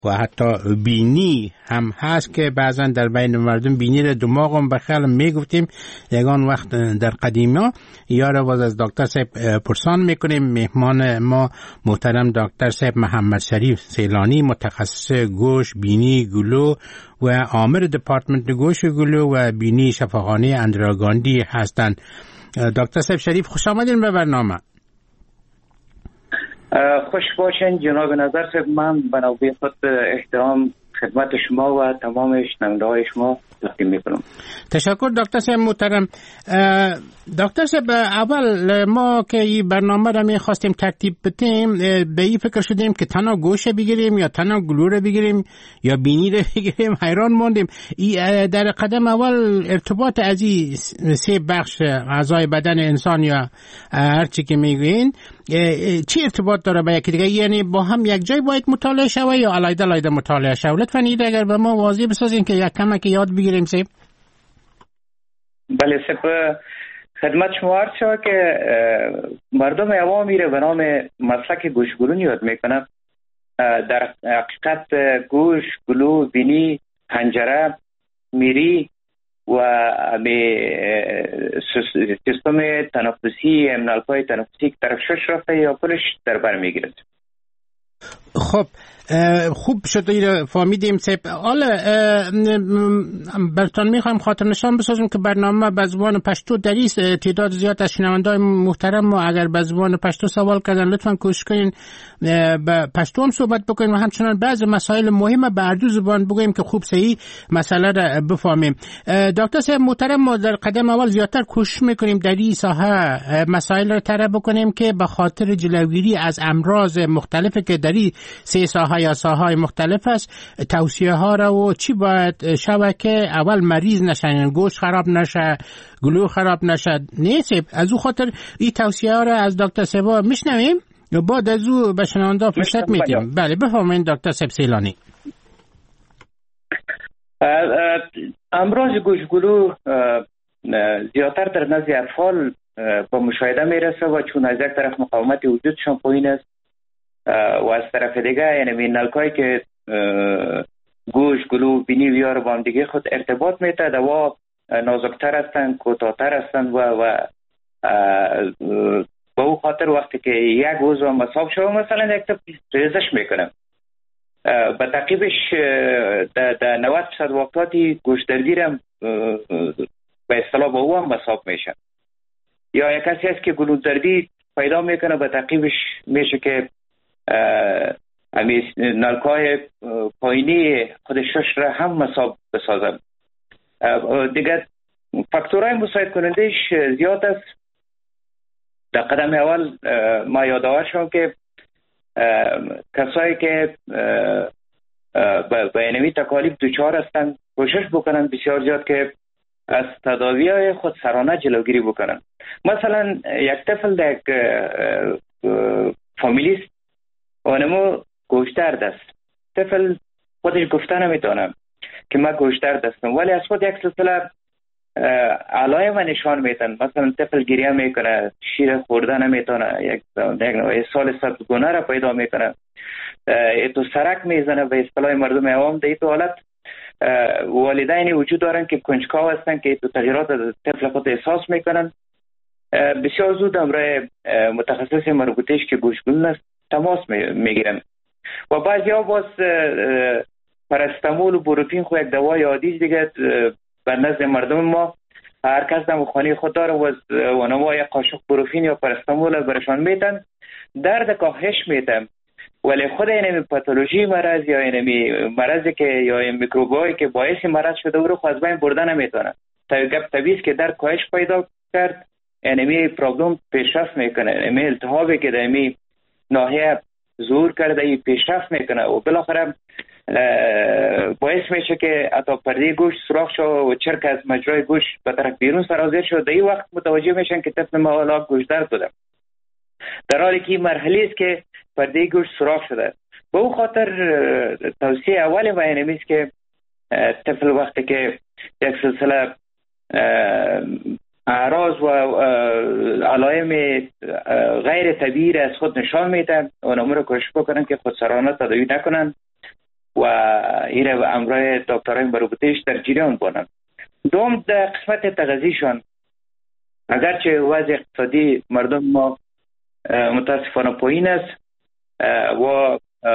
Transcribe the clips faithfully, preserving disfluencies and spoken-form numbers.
و حتی بینی هم هست که بعضا در بین مردم بینی را دماغ هم بخیال میگفتیم. یگان وقت در قدیما یار واز از دکتر صاحب پرسان میکنیم. مهمان ما محترم دکتر صاحب محمد شریف سیلانی، متخصص گوش، بینی، گلو و عامر دپارتمنت گوش گلو و بینی شفاخانه اندرا گاندی هستند. دکتر صاحب شریف خوش آمدین به برنامه. خوش باشین جناب نظر صاحب. من به نوبه خود احترام خدمت شما و تمام شنونده‌های شما تقدیم می‌کنم. تشکر دکتر صاحب محترم. دکتر صاحب اول ما که این برنامه را می‌خواستیم ترتیب بدیم به این فکر شدیم که تنها گوش بگیریم یا تنها گلو را بگیریم یا بینی را بگیریم. حیران موندیم. در قدم اول ارتباط از این سه بخش اعضای بدن انسان یا هر چی که میگوین چی ارتباط داره با یکی دیگه؟ یعنی با هم یک جای باید مطالعه شوه یا علیحده علیحده مطالعه شوه؟ لطفاً این اگر به ما واضح بسازین که یک کمک یاد بگیریم. سیب بله سب خدمت شما عرض شود که مردم عوامی را به نام مسلک گوشگلو یاد میکنم. در حقیقت گوش، گلو، بینی، حنجره، میری و سیستم تنفسی، امنالپای تنفسی که طرف شش رفته یا پلش در بر میگیرد. خب خوب شد این فهمیدیم. سیب حالا برتان میخوایم خاطر نشان بسازیم که برنامه به زبان پشتو در این تعداد زیاد از شنونده‌های محترم و اگر به زبان پشتو سوال کردن لطفاً کوشش کنین به پشتو هم صحبت بکنیم و همچنان بعض مسائل مهمه به اردو زبان بگوییم که خوب صحیح مسئله را بفهمیم. دکتر صاحب محترم ما در قدم اول زیادتر کوشش میکنیم در این ساحه مسائل را طرح بکنیم که به خاطر جلوگیری از امراض مختلفی که در این سه ساحه یا ساحه‌های مختلف است توصیه ها را و چی باید شوه که اول مریض نشن، گوشت خراب نشه، گلو خراب نشه. نیست از او خاطر این توصیه ها را از دکتر سبا میشنویم و بعد از او به شنونده فرصت میدیم. بله بفرمایید دکتر سب سیلانی. امراض گوش گلو زیادتر در نزد اطفال با مشاهده میرسه و چون از یک طرف مقاومت وجودشان پایین است و از طرف دیگه یعنی نلکایی که گوش، گلو، بینی و یار با هم دیگه خود ارتباط میته دوا نازکتر هستن، کوتاه‌تر هستن و و با او خاطر وقتی که یک عضو مصاب شده مثلا یک تا ریزش میکنه به تعقیبش در نود درصد وقتاتی گوش دردی هم به اصطلاح با او هم مصاب میشه. یا یک کسی هست که گلو دردی پیدا میکنه به تعقیبش میشه که امی نلکای پایینی خود شش را هم مصاب بسازن. دیگه فاکتورهای مساعد کنندهش زیاد است. در قدم اول ما یادآور شدم که کسایی که به اینمی تکالیف دوچار هستن کوشش بکنن بسیار زیاد که از تداوی‌های خود سرانه جلوگیری بکنن. مثلا یک طفل در یک فامیلیست اونمو گوشترد است. طفل خودش گفته نمیتونه که من گوشترد هستم ولی از خود یک سلسله علائم نشان میتن. مثلا طفل گریه میکنه، شیر خورده نمیتونه، یک سال سبزگونه را پیدا میکنه، تو سرک میزنه به اصطلاح مردم عوام. در این حالت والدین وجود دارن که کنجکاو هستن که تو تغییرات طفل خود احساس میکنن. بسیار زود امرای متخصص مربوطهش که گوشگلو است تماس میگیرن و بعضی ها باز پارستامول و بروفین خو یک دوای عادی دیگه به نزد مردم ما هر کس در خانه خود داره و اونها یک قاشق بروفین یا پارستامول برشان میتن، درد کاهش میتن ولی خود این پاتولوژی مرض یا این مرضی که یا این میکروبایی که باعث مرض شده او رو خود از بین بردن نمیتونه. تا گپ طبیعی که در کاهش پیدا کرد اینمی پروبلم پیشرفت میکنه. اینمی التهابی که در اینمی ناحیه ظهور کرده ای پیشرفت میکنه و بالاخره باعث میشه که حتی پرده گوش سوراخ شد و چرک از مجرای گوش به طرف بیرون سرازیر شد. در این وقت متوجه میشن که طفل ما حالا گوش درد داده، در حالی که این مرحله است که پرده گوش سوراخ شده. به او خاطر توصیه اول ما اینمی است که طفل وقتی که یک سلسله اعراض و علائم غیر طبیعی از خود نشان میدن اونها رو کوشش بکنن که خودسرانه تداوی نکنن و ایره امرای دکترای مربوطهش در جریان بانند. دوم در قسمت تغذیه‌شان، اگرچه وضع اقتصادی مردم ما متاسفانه پایین است و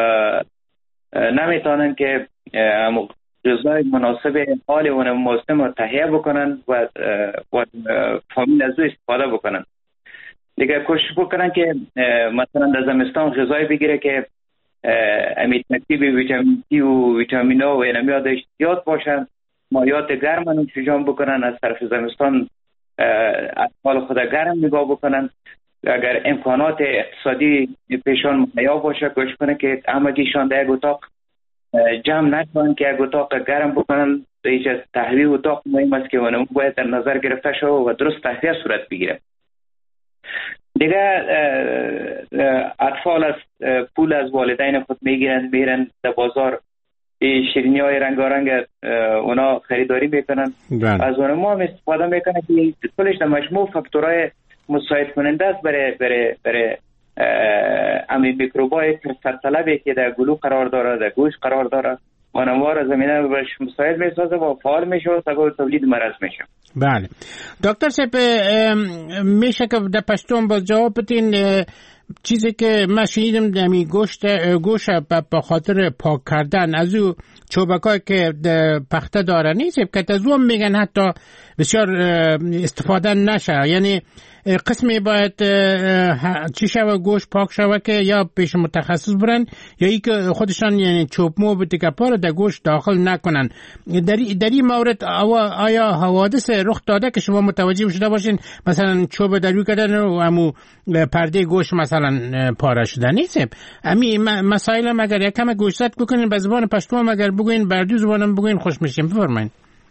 نمیتونن که غذای مناسب حال و موسم رو تهیه بکنن و و فامیل از او استفاده بکنن. دیگه کوشش بکنن که مثلا در زمستان غذای بگیره که امید ترکیب ویتامین سی و ویتامین آ و اینمیاد زیاد باشن، مایات گرم رو جمع بکنن، از طرف زمستان اطفال خود گرم نگاه بکنن. اگر امکانات اقتصادی پیشان مهیا باشه کوشش کنه که همگیشان در یک اتاق جمع نکنن که یک اتاق گرم بکنن. هیچ از تهویه اتاق مهم است که اون باید در نظر گرفته شده و درست تهویه صورت بگیره. دیگه اطفال از پول از والدین خود میگیرن، میرن در بازار شیرینی های رنگارنگ اونا خریداری میکنن، از اون ما هم استفاده میکنن که کلش در مجموع فاکتورهای مساعد کننده است برای برای برای امی میکروبای سرطلبی که در گلو قرار داره، در گوشت قرار داره، اونها را زمینه برش مساعد میسازه و فعال میشه و سبب تولید مرض میشه. بله دکتر صاحب، میشه که در پشتون باز جواب بدین چیزی که من شنیدم دمی گوشت گوشت به خاطر پاک کردن از او چوبکایی که پخته داره نیست که از اون میگن حتی بسیار استفاده نشه، یعنی قسمی باید چی شوه گوشت پاک شوه که یا پیش متخصص برن یا ای که خودشان یعنی چوب مو به تکپا رو در گوشت داخل نکنن. در در این مورد آیا حوادث رخ داده که شما متوجه شده باشین مثلا چوب دروی کردن و همو پرده گوشت مثلا پاره شده نیست؟ امی مسائل هم اگر یکم گوشت بکنین به زبان پشتو هم اگر بگوین بردو زبانم بگوین خوش میشیم. بفرمایید.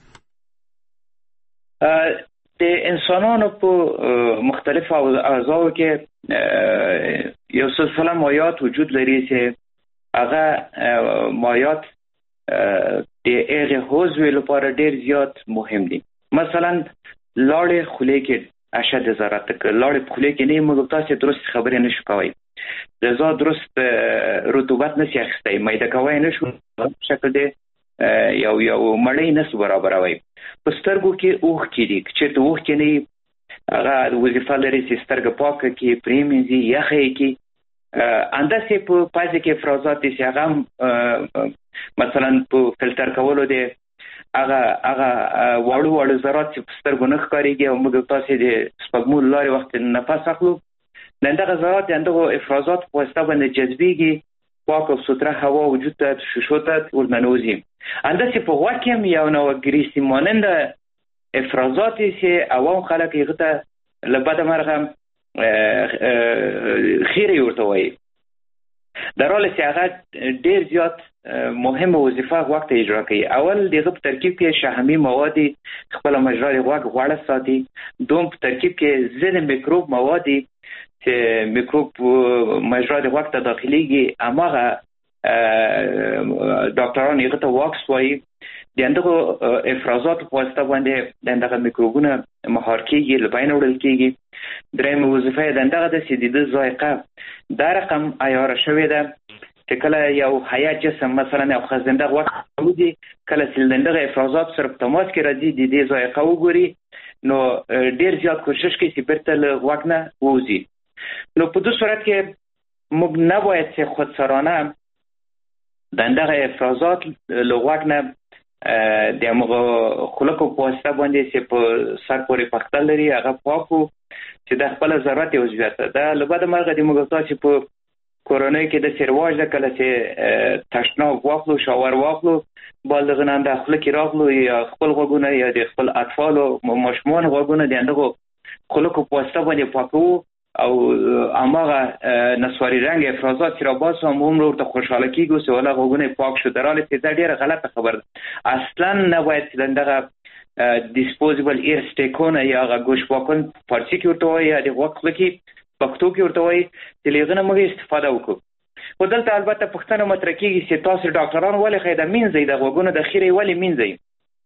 د انسانانو په مختلف اعضاو کې یو څه مایات وجود لري چې هغه مایات د هغه حوزوي لپاره ډیر زیات مهم دي. مثلا لاړې خولې کې اشد ضررت کې لاړې خولې کې نه موږ تاسو درست خبرې نشو کوي، غذا درست رطوبت نشي اخیستی، میده کوي نشو شکل دی یو یو مړی نس برابروي. په سترګو کې اوښ کېږي چې ته اوښ کې نه هغه وظیفه لري چې سترګه پاکه کړي، پرېمینځي، یخه یې کړي. انداسې په پازې کې افرازات دي چې هغه مثلا په فلټر کولو دی هغه هغه واړو واړو ذرات چې په سترګو نه ښکارېږي او موږ تاسې د سپږمو له لارې وخت نفس اخلو، د همدغه ذرات د همدغو افرازات په واسطه باندې جذبېږي، پاک او سوتره هوا وجود ته ششو ته ورننوځي. انداسې په غوږ کې هم یو نوع ګریسي ماننده افرازات دي چې عوام خلک هغه ته له بده مرغه خیرې ورته وایي، در حالی چې هغه ډېر زیات مهمه وظیفه غوږ ته اجرا کوي. اول دغه په ترکیب کې شحمي مواد خپله مجرا د غوږ غوړه ساتي. دوم په ترکیب کې ضد میکروب مواد چې میکروب مجرا د غوږ ته داخليږي، هماغه ډاکټران هغه ته واکس وایي. د همدغو افرازاتو په واسطه باندې د همدغه میکروبونه مهار کېږي، له بینه وړل کېږي. درېیمه وظیفه یې د همدغه ده چې د ده ذایقه دا رقم عیاره شوې ده چې کله یو حیات جسم مثلا یو خزنده غوښه وځي، کله چې له همدغه افرازاتو سره په تماس کې راځي د دې ذایقه وګوري، نو ډېر زیات کوشش کوي چې بیرته له غوږ نه ووځي. نو په دې صورت کې موږ نباید چې خودسرانه د همدغه افرازات له غوږ نه د همغه خلکو په واسطه باندې چې په سر پورې پختل لري هغه پاکو چې د خپل ضرورت یې وزیاته ده. له بده مرغه د موږ تاسو په کورونای کې د سرواج د کله چې تشناب واخلو، شاور واخلو، بالغان د خپل کې راغلو یا خپل غوګونه یا د خپل اطفال او ماشومان غوګونه د اندغه خلکو په واسطه باندې پاکو او اماغه نسواري رنگ افرازات چې را باسو هم عمر ورته خوشحاله کیږي چې ولا غوګونه پاک شو. در حالی چې دا ډیره غلطه خبره اصلا نباید چې دغه ډیسپوزیبل ایر سټیکونه یا هغه ګوش پاکون فارسی کې ورته وایي یا د غوږ کې پښتو کې ورته وایي چې له هغه نه موږ استفاده وکړو. خو دلته البته پوښتنه مطرح کېږي چې تاسو ډاکټران ولې خې د مینځي د غوږونو د خیرې ولې مینځي؟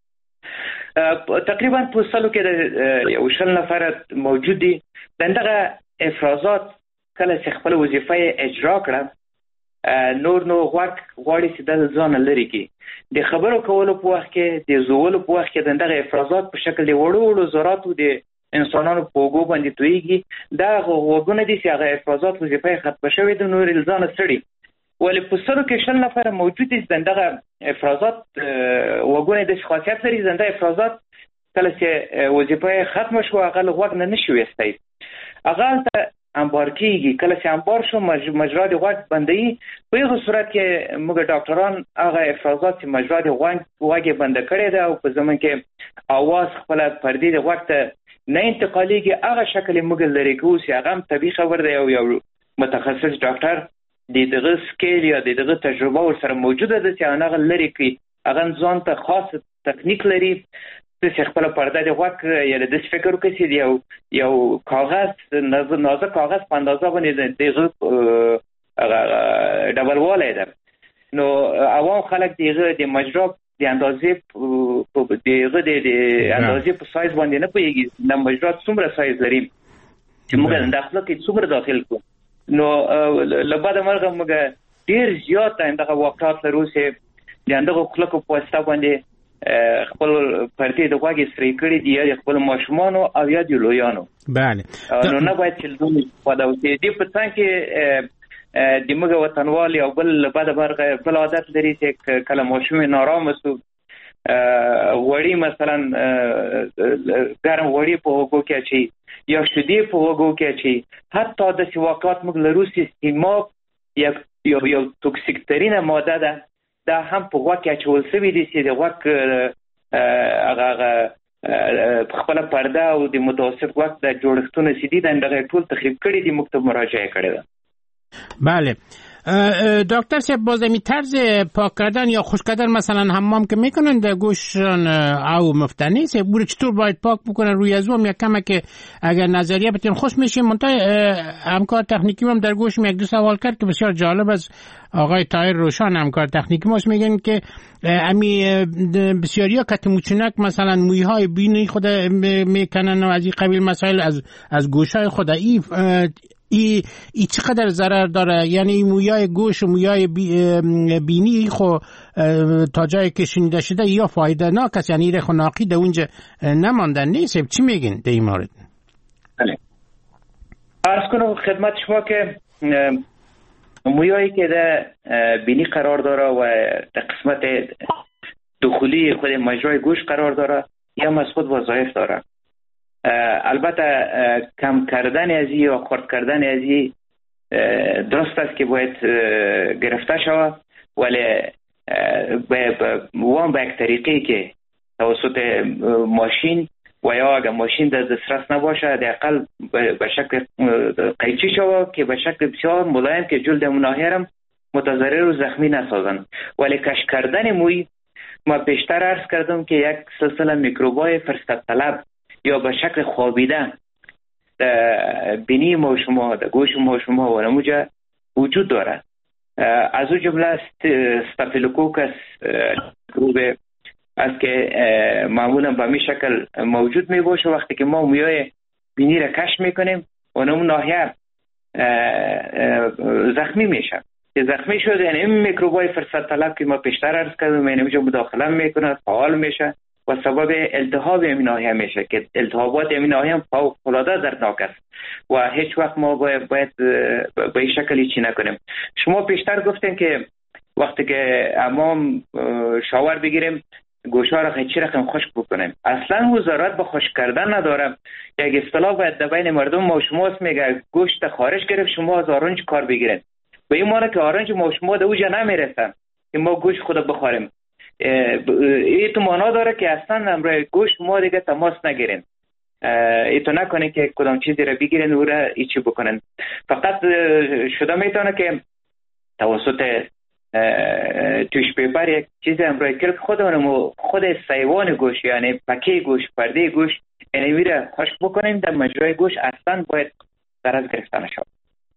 تقریبا په سلو کې د یو شل نفر موجود دي. دغه افرازات کله چې خپل وظیفه اجرا کړه نور نو غوږ غواړي چې د ځان لري کې د خبرو کولو په وخت کې د زولو په وخت کې دغه افرازات په شکل د وړو وړو ذراتو د انسانانو په وګو باندې تویږي دا غوږونه دي چې هغه افرازات وظیفه ختم شوی د نور الزان سړي ولې په سرو کې شل نفر موجود دي دغه افرازات وګونه د خاصیت لري زنده افرازات کله چې وظیفه ختم شو هغه غوږ نه نشي وستای هغه ته انبار کیږي کله چې انبار شو مجرا د غوږ بندي په هغه صورت کې موږ ډاکټران هغه افرازات چې مجرا د غوږ غوږ بند کړي دا او په زمون کې اواز خپل پردي د غوږ ته نه انتقاليږي هغه شکل موږ لري کوو چې هغه طبي خبر دی او یو متخصص ډاکټر د دغه سکیل یا د دغه تجربه ور سره موجوده ده چې هغه لري کوي هغه ځان ته خاص تکنیک لري چې خپل پرده د غوږ یا د فکر کوي چې یو یو کاغذ نازک کاغذ په اندازه باندې دغه ډبل والای ده نو عوام خلک دغه د مجرا د اندازې په دغه د اندازې په سایز باندې نه پوهیږي د مجرا څومره سایز لري چې موږ داخله کې څومره داخل کو نو لبعد مرغه موږ ډیر زیات دغه واقعات لرو چې دغه خلکو په واسطه باندې خپل پرتې د غوږی سری کړی دی یا خپل ماشومانو او یا د لویانو بله نو نه باید چې دوی په داوته دی په څنګه کې د موږ وطنوالي او بل بعد برغه بل عادت لري چې کله ماشوم نارام وسو وړي مثلا ګرم وړي په وګو کې چي یا شدي په وګو کې چي حتی د واقعات موږ لرو سیستما یا یو توکسیک ترینه ماده ده دا هم په غوږ کې اچول شوی دي چې د غوږ هغه خپل پرده او د متوسط غوږ د جوړښتونو سیدي دغه ټول تخریب کړي دي مکتب مراجعه کړي ده بله دکتر صاحب باز می طرز پاک کردن یا خشک کردن مثلا حمام که میکنن در گوششان او مفتنی است بوده چطور باید پاک بکنن روی از اون یک کمه که اگر نظریه بتین خوش میشیم منتها همکار تکنیکی هم در گوش یک دو سوال کرد که بسیار جالب از آقای طاهر روشان همکار تکنیکی ماست میگن که امی بسیاری ها کت موچنک مثلا موی های بینی خود میکنن و از این قبیل مسائل از از گوش های خود ای ای, ای چقدر ضرر داره یعنی مویای گوش و مویای بی بینی خو تا جایی که شنیده شده یا فایده ناک است یعنی رخ و ناقی در اونجا نماندن نیست چی میگین در این مورد؟ بله عرض کنم خدمت شما که مویایی که در بینی قرار داره و در قسمت دخولی خود مجرای گوش قرار داره یا از خود وظایف داره البته کم کردن ازی یا خرد کردن ازی درست است که باید گرفته شود ولی وان به یک طریقی که توسط ماشین و یا اگر ماشین در دسترس نباشه دقیقاً به شکل قیچی شود که به شکل بسیار ملایم که جلد مناهرم متضرر و زخمی نسازن ولی کش کردن موی ما بیشتر عرض کردم که یک سلسله میکروبای فرصت طلب یا به شکل خوابیده بینی ما شما در گوش ما شما و نموجه وجود دارد از او جمله استافیلوکوکس میکروب است که معمولا به می شکل موجود می باشه وقتی که ما مویای بینی را کش میکنیم و اون ناحیه زخمی میشه که زخمی شده یعنی این میکروبای فرصت طلب که ما پیشتر عرض کردیم یعنی اینجا مداخله میکنه فعال میشه و سبب التهاب این ناحیه میشه که التهابات این ناحیه هم فوق‌العاده دردناک است و هیچ وقت ما باید, باید به این شکلی چی نکنیم. شما پیشتر گفتین که وقتی که امام شاور بگیریم گوشها را خیلی رقم خشک بکنیم اصلا وزارت به خشک کردن نداره. یک اصطلاح باید در بین مردم ما شماست میگه گوشت خارج گرفت شما از آرنج کار بگیرین به این معنی که آرنج ما شما در اوجا نمیرسن که ما گوشت خود بخوریم. این تو معنا داره که اصلا امروی گوشت ما دیگه تماس نگیرین ای تو نکنه که کدام چیزی را بگیرین و را ایچی بکنن. فقط شده میتونه که توسط توش پیپر یک چیزی امروی کرد خودمون خود سیوان گوشت یعنی پکه گوشت پرده گوشت یعنی میره خشک بکنیم در مجرای گوشت اصلا باید درست گرفته نشود.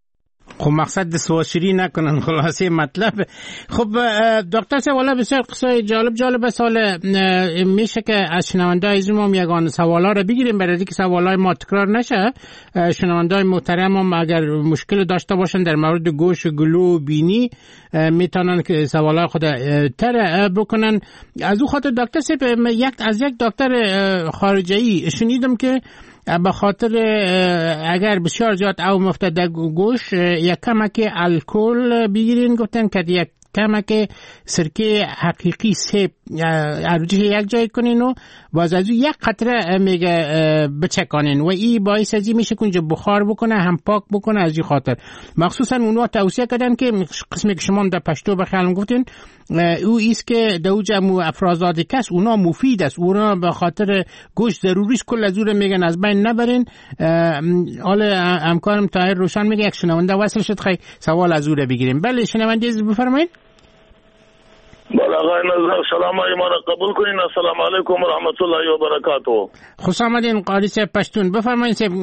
خب مقصد د سواشری نکنن خلاصه مطلب. خب دکتر صاحب والا بسیار قصه جالب جالب سال میشه که از شنونده‌های زمام یگان سوالا رو بگیریم برای اینکه سوالای ما تکرار نشه. شنونده‌های محترم هم اگر مشکل داشته باشن در مورد گوش گلو بینی میتونن که سوالای خود تر بکنن. از او خاطر دکتر صاحب یک از یک دکتر خارجی شنیدم که به خاطر اگر بسیار زیاد او مفته در گوش یک کمک الکل بگیرین، گفتن که یک کمک سرکه حقیقی سیب عروجه یک جای کنین و باز از یک قطره میگه بچکانین و این باعث ازی میشه که اونجا بخار بکنه هم پاک بکنه. از این خاطر مخصوصا اونها توصیه کردن که قسمی که شما در پشتو بخیالم گفتین او ایست که دوج امو افرازات کس اونا مفید است، اونا به خاطر گوش ضروری است، کل از او میگن از بین نبرین. حالا همکارم طاهر روشن میگه یک شنونده وصل شد، خیلی سوال از او رو بگیریم. بله شنونده بفرمایید. بله آقای نظر سلام ایمان قبول کنین. السلام علیکم و رحمت الله و برکاته. خوش آمدین قاری صاحب پشتون، بفرمایید صاحب.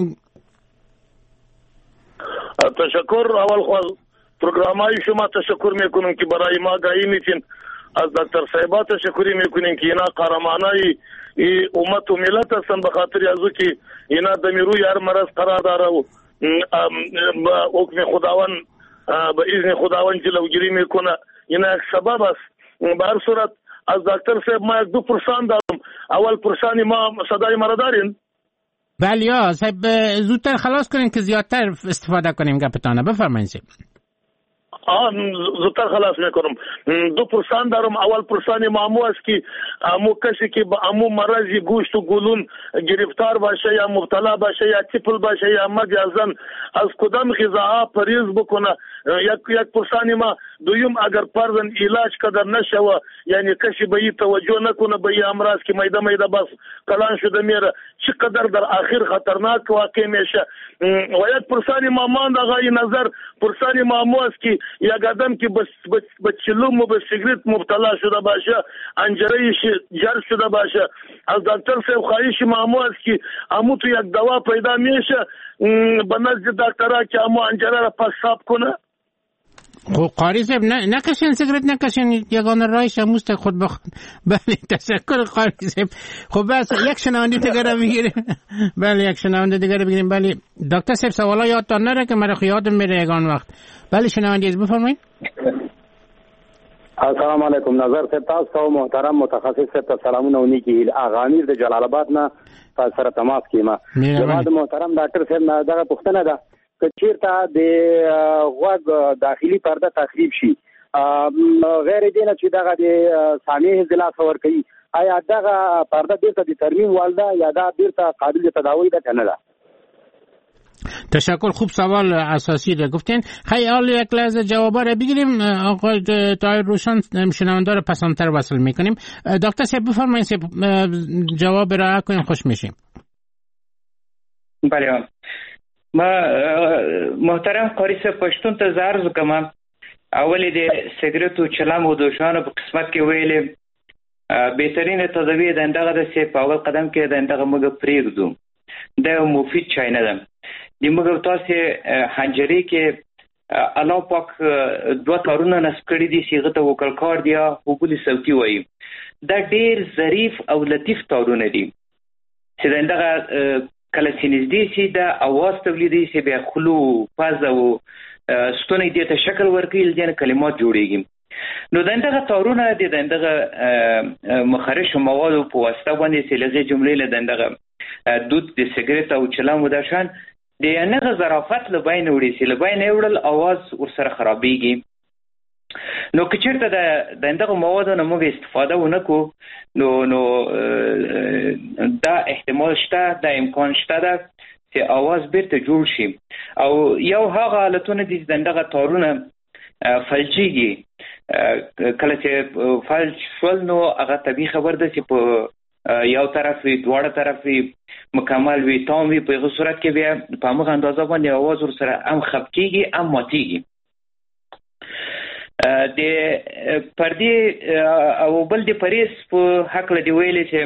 تشکر. اول خواهد پروگرامای شما تشکر میکنم که برای ما گاهی میتین. از دکتر صاحبا تشکری میکنیم که اینا قهرمانای امت و ملت هستن، به خاطر ازو که اینا دمیروی هر مرض قرار داره و با حکم خداوند به اذن خداوند جلوگیری میکنه. اینا یک سبب است. به هر صورت از دکتر صاحب ما یک دو پرسان دارم. اول پرسانی ما صدای مرا دارین؟ بله یا صاحب زودتر خلاص کنین که زیادتر استفاده کنیم گپتانه. بفرمایید. آه زودتر خلاص میکنم. دو پرسان دارم. اول پرسانی مامو است که امو کسی که با امو مرضی گوشت و گلون گرفتار باشه یا مبتلا باشه یا تیپل باشه یا مرد یا زن از کدام غذاها پرهیز بکنه. یک یک پرسانی ما دویم اگر پردن علاج قدر نشوه، یعنی کسی به این توجه نکنه به این امراض که میده میده بس کلان شده میره، چقدر در آخر خطرناک واقع میشه. و یک پرسانی ما ماند آقای نظر، پرسانی مامو است که یک آدم که به چلوم و به سیگریت مبتلا شده باشه، انجرهش جر شده باشه، از دکتر صاحب خواهش مامو است که امو تو یک دوا پیدا میشه به نزد دکترها که امو انجره را پس صاف کنه. خب قاری صاحب نکشین سیگریت، نکشین، یگانه راهش هموست خود بخ... بله تشکر قاری صاحب. خب بس یک شنونده دیگر بگیریم. بله یک شنونده دیگر بگیریم. بله دکتر صاحب سوالا یادتان نره که مرا یادم میره یگان وقت. بله شنونده از بفرمایید. السلام علیکم. نظر صاحب تاسو محترم متخصص صاحب سلامونه و نیکی اغامیر د جلال آباد نه سره تماس کیما. جناب محترم ډاکټر صاحب نه دا پوښتنه ده که چیرته د غوږ داخلي پرده تخریب شي غیر دې نه چې دغه د سامع ضلع څور کوي، آیا دغه پرده بیرته د ترمیم والده یا دا بیرته قابل تداوی ده کنه ده؟ تشکر. خوب سوال اساسی ده گفتین. خیلی حال یک لحظه جوابا رو بگیریم. آقای طاهر روشن شنونده رو پسندتر وصل میکنیم. دکتر صاحب بفرمایید جواب را کنیم، خوش میشیم. بله ما محترم قاری صاحب پښتون ته زارز کوم. اولی د سیګریټو چلم او دوشانو په قسمت کې ویلې بهترینه تداوی د اندغه د سی په اول قدم کې د اندغه موږ پریږدو د مفید چای نه ده. د موږ تاسو حنجري کې الله پاک دوه تارونه نصب کړی دي صيغه ته وکړ کاردیا او بل صوتي وایي. دا ډیر ظریف او لطیف تارونه دي چې د اندغه کله چې نږدې شي د اواز تولیدي شي بیا خلو فاز او ستونی دې ته شکل ورکړي ځین کلمات جوړيږي. نو دغه تارونه د دغه مخرج مواد په واسطه باندې چې لږه جملې له دغه دود د سیګریټ او چلم وداشان د نه ظرافت له بین وړي چې له بین وړل اواز ورسره خرابېږي. نو که چېرته د دغه موادو نه موږ استفاده ونکو نو نو دا احتمال شته، دا امکان شته ده چې اواز بیرته جوړ شي. او یو هغه حالتونه دي چې دغه تارونه فلجیږي. کله چې فلج شول نو هغه طبیعي خبر ده چې په یو طرف وي دواړه طرف وي مکمل وي تام وي، په هغه صورت کې بیا په هغه اندازه باندې اواز ورسره هم خپ کېږي هم ماتېږي. د پردې او بل د پریس په حق له دی ویلې چې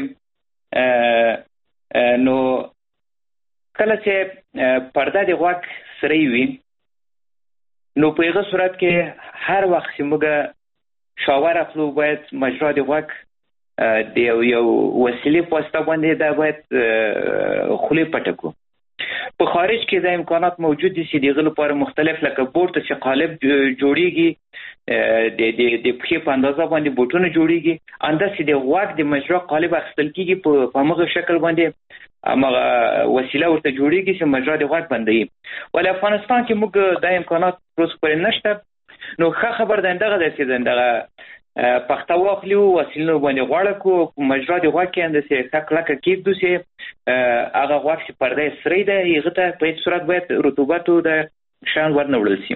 نو کله چې پرده د غوږ سره وي نو په هغه صورت کې هر وخت چې موږ شاور اخلو باید مجرا د غوږ د یو وسیلې په واسطه باندې دا باید خولې پټه کړو. په خارج کې د امکانات موجود دي چې دغه لپاره مختلف لکه بورت چې قالب جوړیږي د د د پخې په اندازه باندې بوټونه جوړیږي انداسې د غوږ د مجرا قالب اخیستل کیږي په هغه شکل باندې امغه وسیله ورته جوړیږي چې مجرا د غوږ بندي. ولې افغانستان کې موږ د امکانات پروس پر نشته. نو ښه خبر ده دغه د چې دغه پښتو واخلو وسیله باندې غواړو کو مجرا د غوږ کې انداسې تکلکه کېږي چې هغه غوږ چې پرده سری ده هغه ته په هیڅ صورت باید رطوبت او د شان ورنه وړل شي.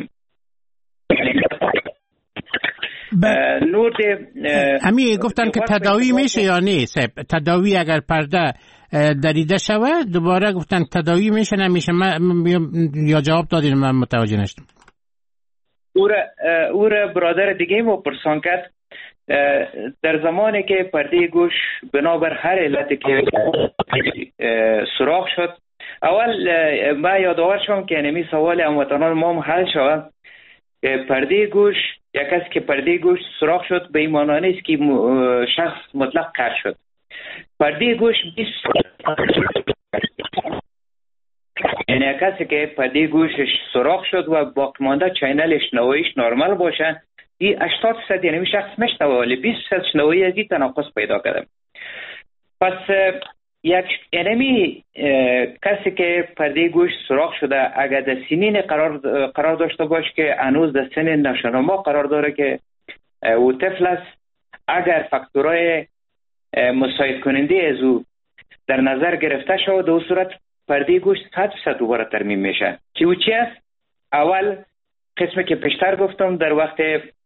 نور ده همین گفتن که تداوی میشه یا نه صاحب؟ تداوی اگر پرده دریده شوه دوباره گفتن تداوی میشه نمیشه؟ یا جواب دادین من متوجه نشدم. اور اور برادر دیگه ما پرسان کرد در زمانی که پرده گوش بنابر هر علتی که سوراخ شد، اول ما یادآور شدم که اینمی سوال هموطنان ما هم حل شد. پرده گوش یک کسی که پرده گوش سوراخ شد به این معنی نیست که شخص مطلق کر شد. پرده گوش یعنی کسی که پرده گوشش سوراخ شد و باقی مانده چینلش نواییش نرمال باشه، این هشتاد درصد یعنی شخص میشنوه ولی بیست درصد شنوایی از این تناقض پیدا کرده. پس یک یعنی کسی که پرده گوش سوراخ شده اگر در سنین قرار قرار داشته باشه که هنوز در سن ناشناما قرار داره که او طفل است، اگر فاکتورهای مساعد کننده از او در نظر گرفته شود در صورت پرده گوش صد درصد دوباره ترمیم میشه. که او چی است؟ اول قسمی که پیشتر گفتم در وقت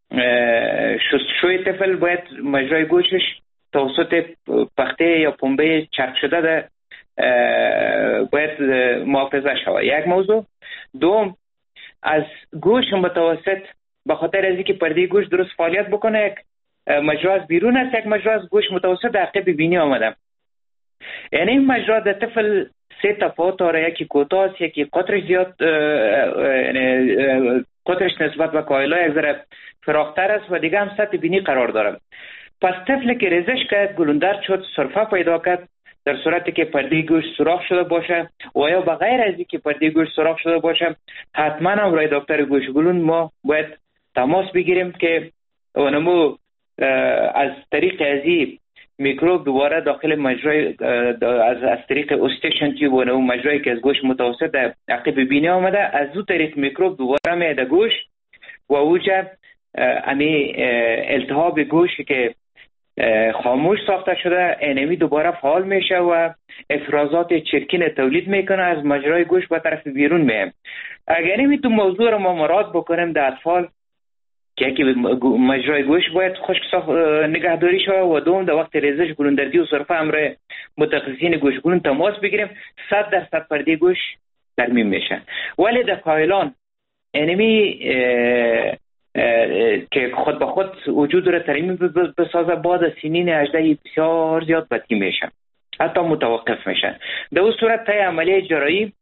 شستشوی طفل باید مجرای گوشش توسط پخته یا پنبه چرک شده ده باید محافظه شود. یک موضوع. دوم، از گوش متوسط به خاطر از اینکه پرده گوش درست فعالیت بکنه یک مجرا از بیرون است، یک مجرا از گوش متوسط در عقب بینی آمده. یعنی این مجرا در طفل سه تفاوت داره، یکی کوتاه است، یکی قطرش زیاد یعنی قطرش نسبت به کایلا یک ذره فراختر است و دیگه هم سطح بینی قرار داره. پس طفل که ریزش کرد گلوندر شد سرفه پیدا کرد در صورتی که پرده گوش سوراخ شده باشه و یا بغیر از اینکه پرده گوش سوراخ شده باشه حتما هم رای دکتر گوشگلون ما باید تماس بگیریم که اونمو از طریق ازی میکروب دوباره داخل مجرای از از طریق اوستیشن تیوب و اون مجرایی که از گوش متوسط در عقب بینی آمده از او طریق میکروب دوباره میاد گوش و اوجا امی التهاب گوش که خاموش ساخته شده اینمی دوباره فعال میشه و افرازات چرکین تولید میکنه از مجرای گوش به طرف بیرون میه. اگر اینمی تو موضوع رو ما مراد بکنیم در اطفال که یکی مجرای گوش باید خشک نگهداری شود و دوم در وقت ریزش گلوندردی و سرفه امر متخصصین گوشگلون تماس بگیریم صد درصد پرده گوش ترمیم میشه. ولی در کایلان اینمی که خود به خود وجود را ترمیم بسازه بعد از سنین هجده بسیار زیاد بدی میشه، حتی متوقف میشه. در اون صورت تای عملیه جراحی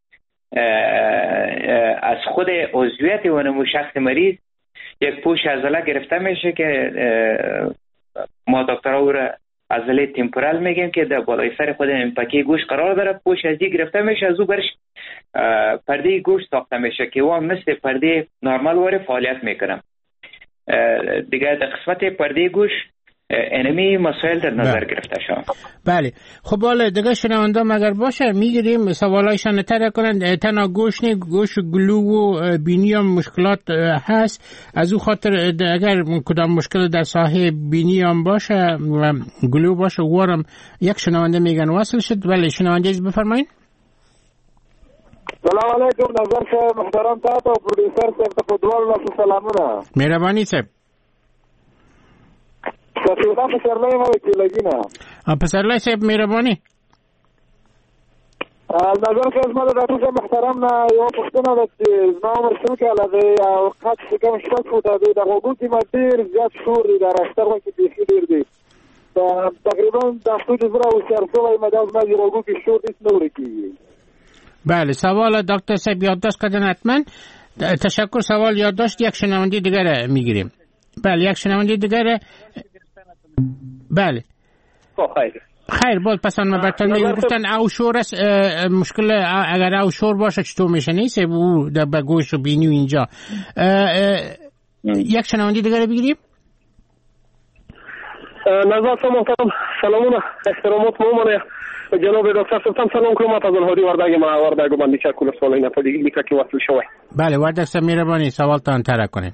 از خود عضویت و نمو شخص مریض یک پوش عضله گرفته میشه که ما دکترها او را عضله تمپورال میگیم که در بالای سر خود پکه گوش قرار داره. پوش از این گرفته میشه از او برش پرده گوش ساخته میشه که او هم مثل پرده نرمال واره فعالیت میکنه. دیگه در قسمت پرده گوش اینمی مسائل در نظر گرفته شد. بله خب حالا دیگه شنونده اگر باشه میگیریم سوالایشان تر کنن. تنها گوش نه گوش گلو و بینی هم مشکلات هست، از او خاطر اگر کدام مشکل در ساحه بینی هم باشه و گلو باشه وارم یک شنونده میگن وصل شد. ولی شنونده بفرمایید. سلام علیکم نظر صاحب محترم تاسو پروډوسر صاحب ته فوټبال نو سلامونه. مهرباني صاحب. سفیرا پسرلای ما کې لګینا. ا پسرلای صاحب مهرباني. نظر صاحب ما د ډاکټر محترم نه یو پوښتنه ده چې زما عمر څو کاله دی او قد څه کوم شپږ فوټه دی د غوږو کې ما ډېر زیات شور دی د راستر کې بیخي ډېر دی. تقریبا د افسوس زرا او سرسوي مداز ما د غوږو کې شور هیڅ نه ورکیږي. بله سوال دکتر صاحب یادداشت کردن حتما. تشکر. سوال یادداشت یک شنونده دیگر میگیریم. بله یک شنونده دیگر. بله خیر بود. پس آن برتن میگفتن او شور است. مشکل اگر او شور باشه چطور میشه؟ نیست او در گوش و بینی و اینجا. یک شنونده دیگر بگیریم. نظرات محترم سلامونه احترامات مومنه جناب دکتر سلطان سلام کنم از الهادی وردگ ما وردگ باندې چا کول سوال نه په دې لیکه کې وصل شوی. بله وردگ صاحب مهرباني سوالتان طرح کنین.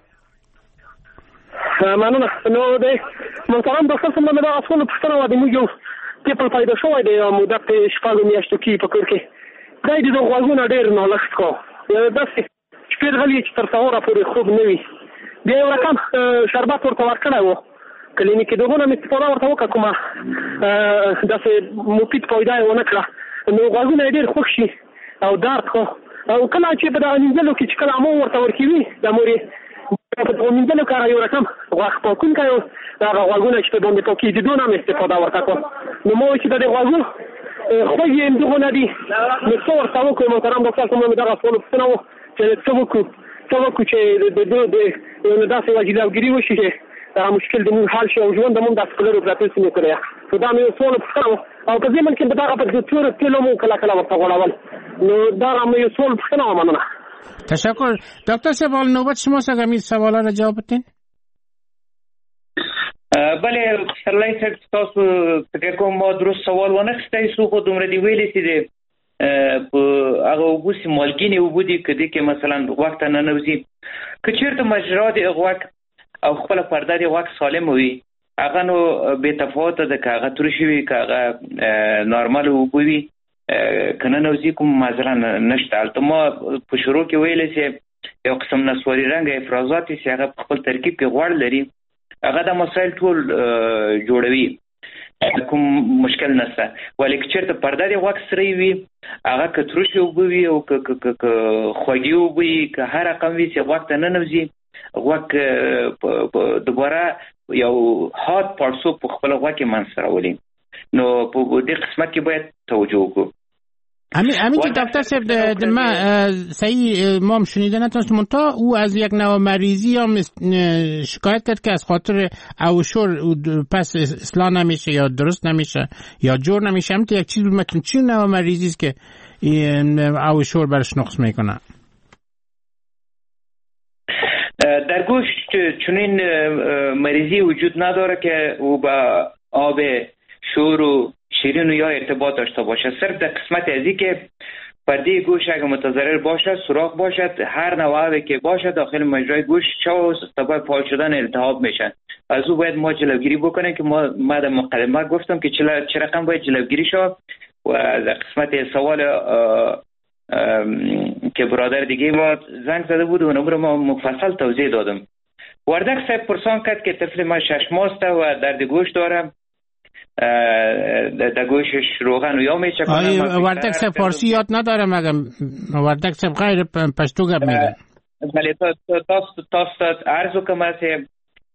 مننه. نو د محترم دکتر سلطان دا اصل پښتنه و د موږ پیپل پیدا شوی دی مدت شپږ میاشتو کې په کور کې دای د غوږونو ډېر نه لښت کو داسې شپږ غلي چې تر څوره پورې خوب نه وي بیا یو رقم شربت ورته ورکړی و کلینیک دغه نه استفاده ورته وکړه کومه داسې مفید فایده یې ونه کړه نو غوږونه یې ډېر خوښ شي او درد خو او کله چې په دغه مینځلو کې چې کله امو ورته ورکوي د مورې په دغه مینځلو کار یو رقم غوښ پاکونکی و هغه غوږونه چې په باندې پاکېږي دونه هم استفاده ورته کړو نو ما وایي چې د دې غوږونو خوږ یې همدغونه دي نو څه ورته وکړو محترم ډاکټر صاحب مې دغه سوال پوښتنه و چې څه وکړو څه وکړو چې د ده د یو داسې وجیلهګیري وشي چې دا مشکل د مون حال شي او ژوند د مون د سکلر پراتیس نه کړی نو دا مې سوال پوښتنه او په دې من کې به دغه په دکتور تلو مو کله کله ورته غوړول نو دا مې سوال پوښتنه ومنله. تشکر. دکتر صاحب نوبت شماست اگر می سوالا را جواب بدین. بله سرلای صاحب تاسو فکر کوم ما درست سوال ونه خسته سو خو دومره دی ویلې چې د هغه وګوسی مالګینی وبودي کدی کې مثلا وخت نه نوځي که چیرته مجرات غوک او خپل پرده دی غوک سالم وي هغه نو به تفاوت ده که هغه ترشي وي که هغه نارمال وبوي کنه نوځي کوم مثلا نشته. البته ما په شروع کې ویلې چې یو قسم نسواري رنګ افرازات چې هغه خپل ترکیب کې غوړ لري هغه د مسایل ټول جوړوي کوم مشکل نشته ولی که چیرته پرده دی غوږ سره وي هغه که ترشي وبوي او که خوږي وبوي که هر رقم وي چې غوږ ته ننوځي غوږ دوباره یو هات پارسو په خپل غوږ کې منځ راولي نو په دې قسمت کې باید توجه وکړو. همین همین که دکتر صاحب در ما صحیح ما هم شنیده نتونستم تا او از یک نوع مریضی هم شکایت کرد که از خاطر اوشور پس اصلاح نمیشه یا درست نمیشه یا جور نمیشه. همین یک چیز بود متون چی نوع مریضی است که اوشور برش نقص میکنه؟ در گوشت چنین مریضی وجود نداره که او با آب شور و شیرین یا ارتباط داشته باشه. صرف در قسمت ازی که پرده گوش اگه متضرر باشد سوراخ باشد هر نوعی که باشه داخل مجرای گوش چه سبب فعال شدن التهاب میشن از او باید ما جلوگیری بکنیم که ما ما در مقدمه گفتم که چه رقم باید جلوگیری شد و در قسمت سوال آه آه که برادر دیگه ما زنگ زده بود و نمبر ما مفصل توضیح دادم. وردک صاحب پرسان کرد که طفل ما شش ماسته و درد گوش داره در گوشش روغن و یا میشه کنم. وردک صاحب فارسی یاد نداره مگم وردک صاحب غیر پشتو گپ میگه. ولی تاسو تاسو عرض وکم چې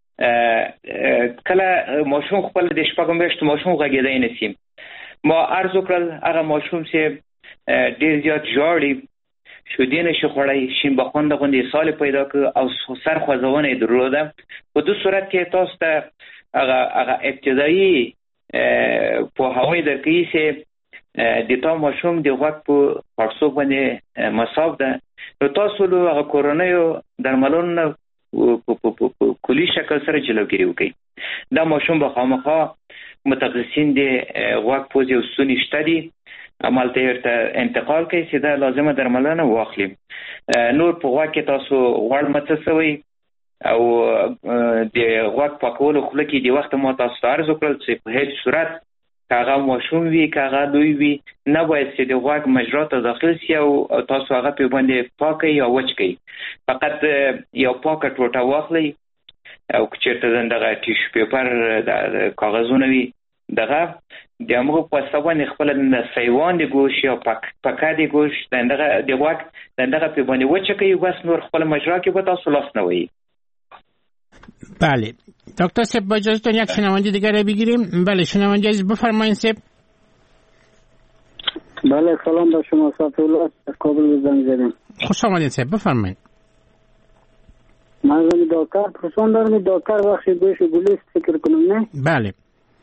کله ماشوم خپل د شپږم میاشتو ماشوم غږیدای نسیم ما عرض وکړل هغه ماشوم چې ډیر زیات ژاړي شودین شخړای شین بخوند غوندې سال پیدا ک او سر خوځونه درلوده په دو صورت کې تاسو ته هغه هغه ابتدایي په هوای درکې چې د تا ماشوم د وخت په پارسو باندې مصاب ده نو تاسو له هغه کورونیو درملونو په کلی شکل سره جلوګیری وکړي. دا ماشوم به خامخا متخصصین د وخت پوزي او سونی شته دي عمل ته انتقال کوي چې دا لازمه درملونه واخلي. نور په وخت کې تاسو غوړ متصوي او د غوږ پاکولو خله کې د وخت ما تاسو عرض وکړل چې په هیڅ صورت کاغه ماشوم وی کاغه دوی وی نه باید چې د غوږ مجرات داخل شي او تاسو هغه په باندې پاکي یا وچ کړئ. فقط یو پاکه ټوټه واخلئ او چیرته دغه ټیشو پیپر د کاغذونه وی دغه د موږ په سبا خپل د سیوان د گوش یا پک پکا د گوش دغه د غوږ دغه په باندې وچ کړئ بس نور خپل مجرا کې به تاسو لاس نه وي. بله دکتر صاحب با اجازهتون یک شنونده دیگر رو بگیریم. بله شنونده عزیز بفرمایید صاحب. بله سلام به شما صاحب الله از کابل زنگ زدم. خوش آمدید صاحب بفرمایید. من دکتر پرسان دارم. دکتر وقتی گوش گلیست فکر کنم نه؟ بله.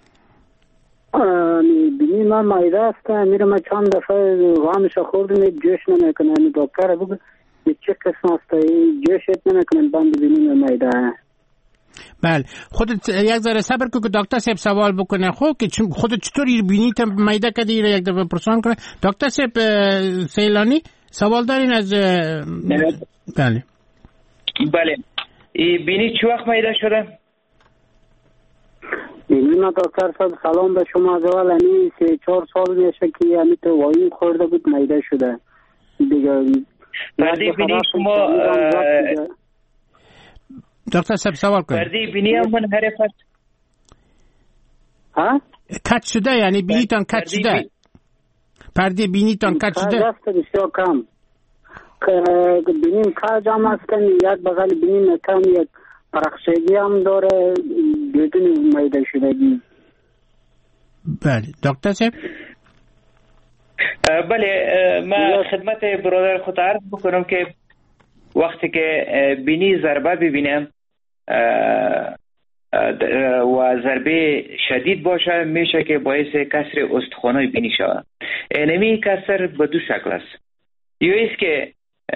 بینی من مایده است میرم چند دفعه غامش خوردم جوش نمیکنه. دکتر بگو چه قسم است جوشت نمیکنه بند بینی مایده. بله خودت یک ذره صبر کن که دکتر صاحب سوال بکنه. خب که خودت چطوری بینی تا مایده کدی یک دفعه پرسان کنه. دکتر صاحب سیلانی سوال دارین از بله بله ای بینی چه وقت مایده شده؟ بینی ما دکتر صاحب سلام به شما زوال همی سه چهار سال میشه که همی تو وایی خورده بود مایده شده دیگه. بردی بینی شما دکتر صاحب سوال کنید. بردی بینی هم منحرف است؟ ها؟ کت شده یعنی بینیتان کت شده؟ پرده بینیتان کت شده؟ کت است بسیار کم که بینیم کج هم است کنی یک بغل بینیم کم یک پرخشگی هم داره بدون مایده شدگی. بله دکتر صاحب بله من خدمت برادر خود عرض بکنم که وقتی که بینی ضربه ببینم و ضربه شدید باشه میشه که باعث کسر استخوان‌های بینی شود. اینمی کسر به دو شکل است. یا است که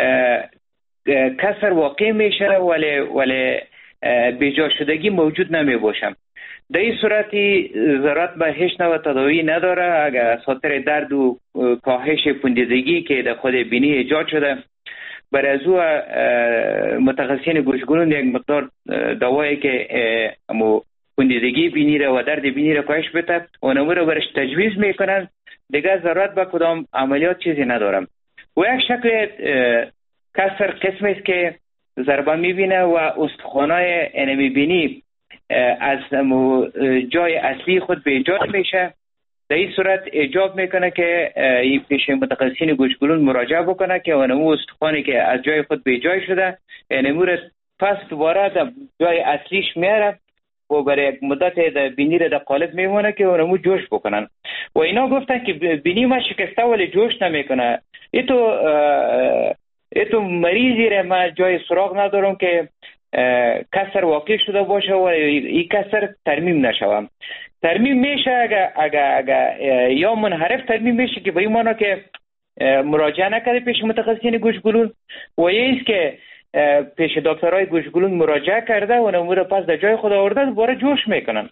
کسر واقع میشه ولی ولی بیجا شدگی موجود نمی باشم. در این صورتی ضرورت به هیچ نوع تداوی نداره. اگر خاطر درد و کاهش پوندیدگی که در خود بینی ایجاد شده برای از او متخصصین گوشگلون یک مقدار دوایی که امو پوندیدگی بینی را و درد بینی را کاهش بده اونمو را برش تجویز میکنن. دیگه ضرورت به کدام عملیات چیزی ندارم. و یک شکل کسر قسم است که ضربه میبینه و استخوانای انمی بینی از جای اصلی خود به ایجاد میشه. در این صورت ایجاب میکنه که این پیش متخصصین گوشگلون مراجعه بکنه که اونمو استخوانی که از جای خود به جای شده انمو را پس دوباره در جای اصلیش میاره و برای یک مدت در بینی را در قالب میمونه که اونمو جوش بکنن. و اینا گفتن که بینی ما شکسته ولی جوش نمیکنه. ای تو ای تو مریضی را ما جای سراغ ندارم که کسر واقع شده باشه و این کسر ترمیم نشوم. ترمیم میشه اگر اگر اگر یا منحرف ترمیم میشه که به این معنی که مراجعه نکرده پیش متخصصین گوشگلون و ایست که پیش دکترای گوشگلون مراجعه کرده و نمور پس در جای خود آورده دوباره جوش میکنن.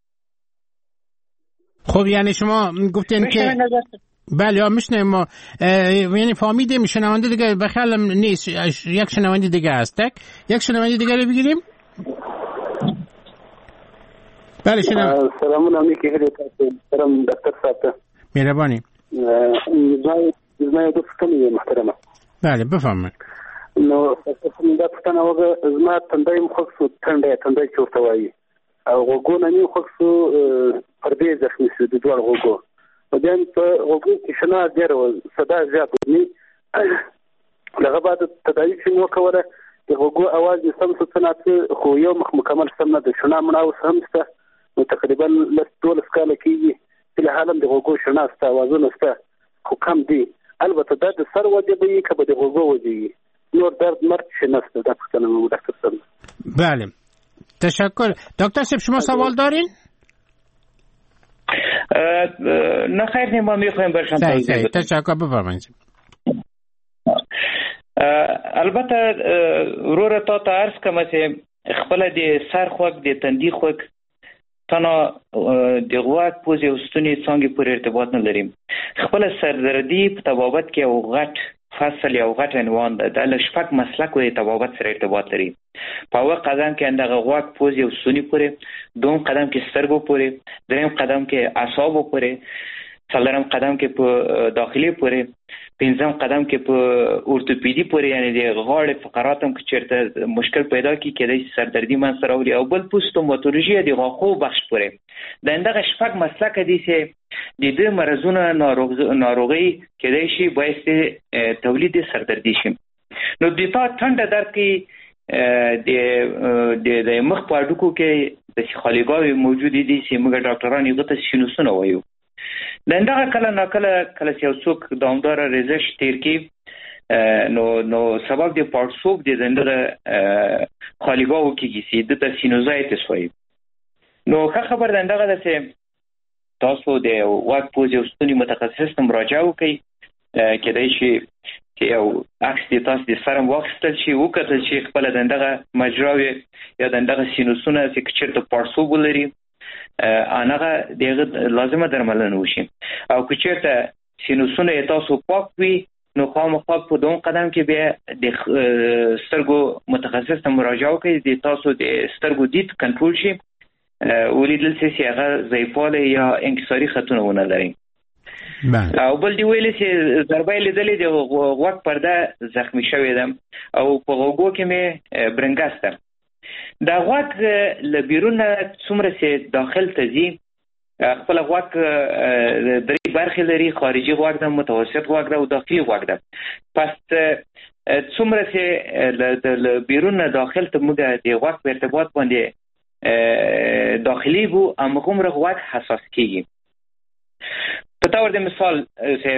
خب یعنی شما گفتین که بله ها میشنه ما یعنی فهمیده میشنونده دیگه بخیالم نیست یک شنونده دیگه هستک یک شنونده دیگه رو بگیریم. بله شنونده سلامون علیکم سلام دکتر صاحب مهربانی زما دو فتنه محترمه. بله بفرمایید. نو څه دا فتنه وګه زما تندای مخ سو تندای تندای چورته وایي او وګونه نی خو سو پردې زخمی شو د دوه وګو په دې په وګو کې شنه ډېر صدا زیات نی لغه بعد تداوی چې مو کوله د وګو اواز یې سم څه خو یو مخ مکمل سم نه د شنه مناو سم ست نو تقریبا لس ټول سکاله کېږي په حالم د وګو شنه ست اوازونه ست خو کم دی. البته دا د سر وجبه یې کبه د وګو وجبه نور درد مرد شناسته دا فتنه مو دکتر صاحب. بله تشکر. دکتر صاحب شما سوال دارین؟ نه خیر نیم ما میخوایم برشان توضیح بدیم. تشکر بفرمایید. البته رو را تا تا عرض کم که خپل د سر خوک د تندی خوک تنها د غوږ پوزې او ستوني څنګه پورې ارتباط نه لریم. خپل سردردي په تبابت کې او غټ فصل یا غټ عنوان ده د شپږ مسلک او تبابت سره ارتباط لري. په اول قدم کې اندغه غوږ پوزې او ستوني پورې، دوم قدم کې سترګو پورې، دریم قدم کې اعصابو پورې، څلورم قدم کې په داخلي پورې، پنځم قدم کې په اورتوپیدي پورې یعنی د غاړې فقرات هم کې چیرته مشکل پیدا کی کېدای سردردي من سره ولي او بل پوستوماتولوژي د غاښو بخش پورې د اندغه شپږ مسلک دي چې د دې مرزونه ناروغي کېدای شي باعث تولید سردردي شي. نو د تا ټنډه درد کې د د مخ په اډوکو کې د خالیګاوي موجود دي چې موږ ډاکټران یې غته سینوسونه وایو. د اندغه کله ناکله کله چې یو څوک دوامدار ریزش تیر کی نو نو سبب د پړسوب د دندغه خالیګاو کېږي د سینوزایتس وایي. نو ښه خبر دندغه ده چې تاسو د واک پوزې او ستوني متخصص ته مراجعه وکړئ. کېدای شي چې یو عکس د تاسو د سرم واخیستل شي، وکتل شي خپل دندغه مجراوي یا دندغه سینوسونه چې چیرته پړسوب ولري انغه دغه لازمه درملنه وشي. او که چیرته سینوسونه تاسو پاک وي نو خامخا په دوم قدم کې بیا د سترګو متخصص ته مراجعه وکړئ د تاسو د سترګو دید کنټرول شي ولیدل چې هغه ضعیفاله یا انکساري خطونه ونه لري. او بل دی ویل چې ضربه لیدلې د غوږ پرده زخمی شوې ده او په غوږو کې مې برنګاسته. دا غوږ له بیرونه څومره چې داخل ته ځي خپل غوږ درې برخې لري، خارجي غوږ ده، متوسط غوږ ده او داخلي غوږ ده. پس څومره چې له بیرونه داخل ته موږ د غوږ په ارتباط باندې داخلي بو همغومره غوږ حساس کیږي. په تور د مثال چې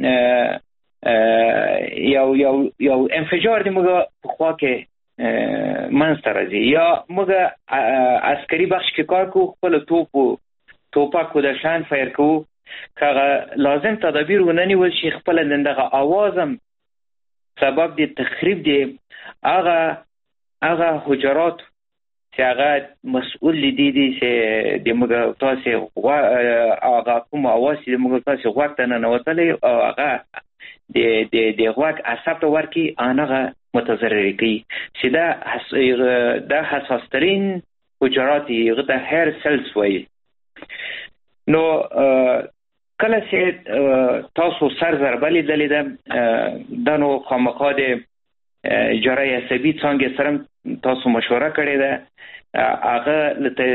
یو یو یو انفجار دی موږ په خوا کې منځته راځي یا موږ عسکري بخش کې کار کوو خپل توپ توپک و دشان فایر کوو که لازم تدابیر وننیول شي خپل دندغه آوازم سبب د تخریب دی هغه هغه حجرات چې هغه مسؤل دي دي چې د موږ تاسو هغه کوم اواز چې موږ تاسو غوږ ته ننوتلې او هغه د د د غوږ عصب ته ورکی هغه متضرر کوي چې دا حس... دا حساس ترین حجرات هغه ته هیر سلز وایي. نو کله چې تاسو سر ضربه لیدلې ده دا نو خامخا د جراحي عصبي څانګې سره تاسو مشوره کړې ده هغه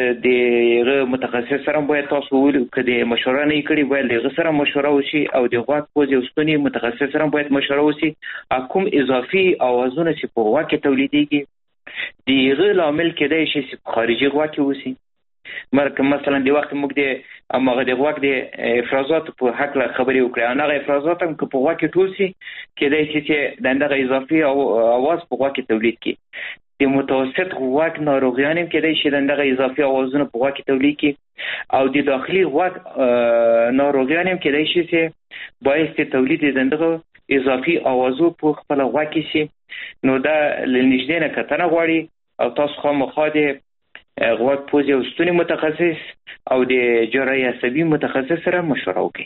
د متخصص سره باید تاسو ول کړي مشوره نه کړي باید له سره مشوره وشي او د غوږ پوزې او ستوني متخصص سره باید مشوره وشي کوم اضافي اوازونه چې په غوږ کې تولیدېږي دغه لامل کېدای شي چې خارجي غوږ کې وشي. مرکه مثلا د وخت موږ د امغه د غوږ د افرازات په حق له خبرې وکړو هغه افرازات هم په غوږ کې ټول شي کېدای شي چې دغه اضافي اواز په غوږ کې تولید کړي. د متوسط غوږ ناروغیان هم کېدای شي دغه اضافي اوازونه په غوږ کې تولید کړي او د داخلي غوږ ناروغیان هم کېدای شي چې باعث تولید دغه اضافي اوازو په خپل غوږ کې شي. نو دا لنیږدې نه کتنه غواړي او تاسو خامخا د غوږ پوزې او ستوني متخصص او د جراحي عصبي متخصص سره مشوره وکړي.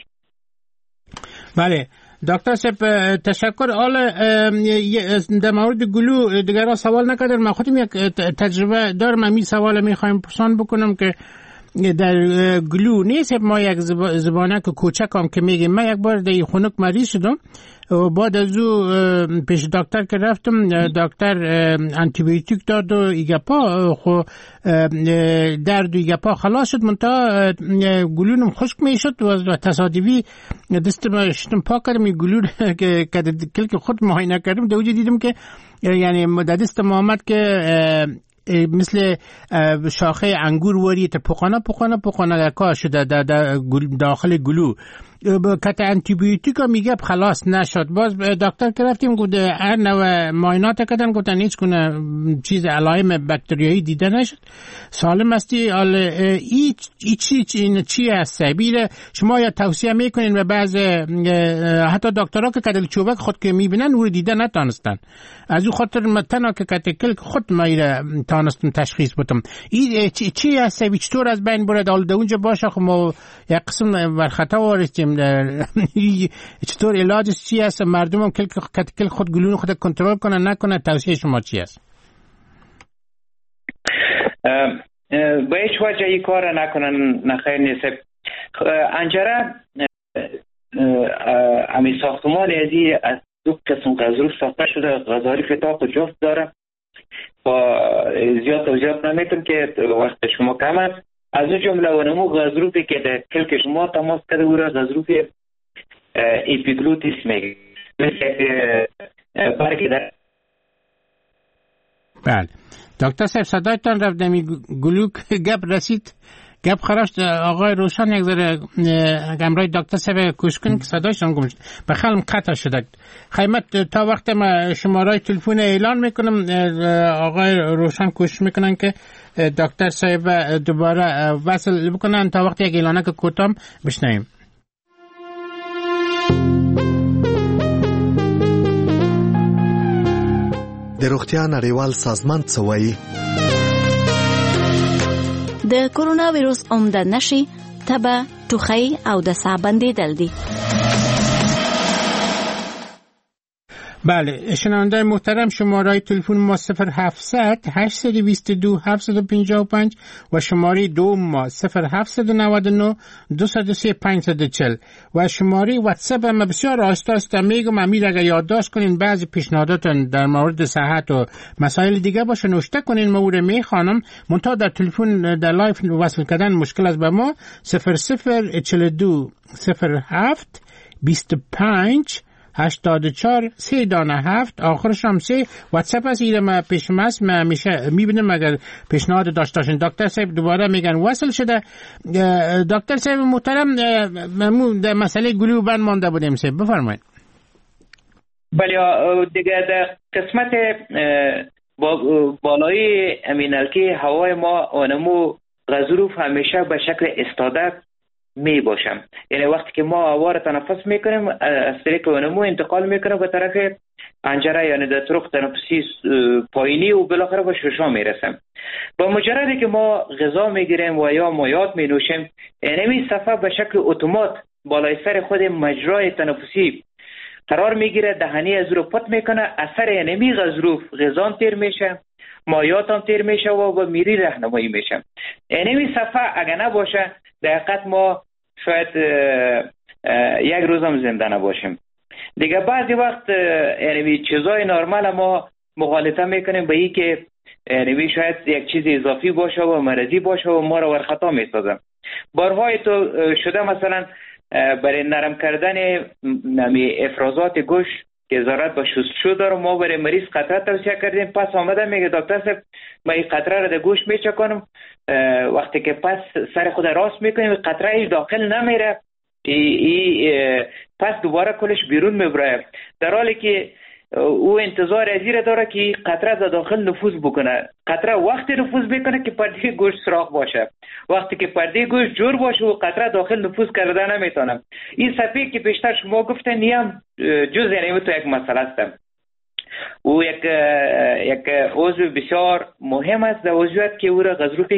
بله دکتر صاحب تشکر. حالا در مورد گلو دیگر سوال نکردم، من خودم یک تجربه دارم، همین سوال میخوایم پرسان بکنم که در گلو نیست ما یک زبانه که کوچک هم که میگیم. من یک بار در خونک مریض شدم و بعد از او پیش دکتر که رفتم دکتر انتیبیوتیک داد و ایگه پا خو درد و ایگه پا خلاص شد منتها گلونم خشک میشد و تصادفی دستم شتم پا کردم گلون که کل که خود معاینه کردم دوجه دیدم که یعنی دستم آمد که مثل شاخه انگور وری تا پخانه پخانه پخانه کار شده داخل گلو. کت انتیبیوتیک میگه خلاص نشد. باز دکتر که رفتیم گفت هر نوع معاینات کردن گفتن هیچ گونه چیز علائم باکتریایی دیده نشد، سالم هستی. ای چی چی چی هست؟ بیره شما یا توصیه میکنین به بعض حتی دکترها که کدل چوبک خود که میبینن او دیده نتانستن، از او خاطر متنا که کتکل خود میره تانستم تشخیص بدم. ای چی چی هست؟ چطور از بین برد؟ حال اونجا باشه خب ما یک قسم ورخطا وارستیم چطور علاجش چی هست؟ مردم هم کل خود گلون خود کنترل کنن نکنن، توصیه شما چی هست؟ به هیچ وجه این کار نکنن، نخیر نیست. انجره امی ساختمان ازی از دو قسم غضروف ساخته شده، غضاری فتاق و جفت داره با زیاد توضیحات نمیتونم که وقت شما کم است. از اون جمله و نمو غضروفی که در کلک شما تماس کرده او را غضروف اپیگلوتیس میگه، مثل برگی در. بله دکتر صاحب صدایتان رفت دمی گلوک گپ رسید گپ خراش آقای روشن یک ذره همراه دکتر صاحب کوشش کنین که صدایشان گم شد بخلم قطع شده. خیمت تا وقت ما شماره تلفن اعلان میکنم آقای روشن کوشش میکنن که دکتر صاحب دوباره وصل بکنن تا وقت یک اعلانه که کوتاه بشنویم. د روغتیا نړیوال سازمان څه وایي؟ د کورونا ویروس عمده نښې تبه، ټوخی او د ساه بندېدل دي. بله شنونده محترم شماره تلفن ما صفر هفتصد هشتصد و بیست و دو هفتصد و پنجاه و پنج و شماره دوم ما صفر هفتصد و نود و نه دویست و سه پانصد و چهل و شماره واتساپ ما بسیار آهسته آهسته میگم امیر اگر یادداشت کنین بعضی پیشنهاداتون در مورد صحت و مسائل دیگه باشه نوشته کنین ما او رو میخوانم. منتها در تلفن در لایف وصل کردن مشکل است به ما. صفر صفر چهل و دو صفر هفت بیست و پنج هشتاد و چهار سه دانه هفت آخرش هم سه. واتساپ است ایره ما پیشم است ما همیشه میبینم اگر پیشنهاد داشته باشین. دکتر صاحب دوباره میگن وصل شده. دکتر صاحب محترم ممنون در مسئله گلو بند مانده بودیم صاحب بفرمایید. بله دیگه در قسمت بالای امینالکی هوای ما آنمو غضروف همیشه به شکل استاده می باشم. یعنی وقتی که ما هوا را تنفس میکنیم از طریق اونمو انتقال میکنه به طرف پنجره یعنی در طرق تنفسی پایینی و بالاخره به ششم میرسم. با مجردی که ما غذا میگیریم و یا مایات می نوشیم اینمی صفحه به شکل اتومات بالای سر خود مجرای تنفسی قرار میگیره، دهنی از رو پت میکنه، اثر اینمی غضروف غذا تیر میشه، مایات هم تیر میشه و با میری راهنمایی میشه. اینمی صفحه اگه نباشه در حقیقت ما شاید یک روز هم زنده نباشیم. دیگه بعضی وقت یعنی چیزای نرمال ما مغالطه میکنیم به این که یعنی شاید یک چیز اضافی باشه و مرضی باشه و ما رو ور خطا میسازه. بارهای تو شده مثلا برای نرم کردن نمی افرازات گوشت که ضرورت به شستشو داره ما برای مریض قطره توصیه کردیم. پس آمده میگه دکتر صاحب ما این قطره رو در گوشت میچکنم، وقتی که پس سر خود راست میکنیم قطره ایش داخل نمیره ای ای پس دوباره کلش بیرون میبره، در حالی که او انتظار ازیره داره که قطره در داخل نفوذ بکنه. قطره وقتی نفوذ بکنه که پرده گوشت سراخ باشه، وقتی که پرده گوشت جور باشه و قطره داخل نفوذ کرده نمیتونه. این صفحه که بیشتر شما گفتن نیم جز یعنی تو یک مسئله است و یک یک عضو بسیار مهم است در وجود که او را غضروف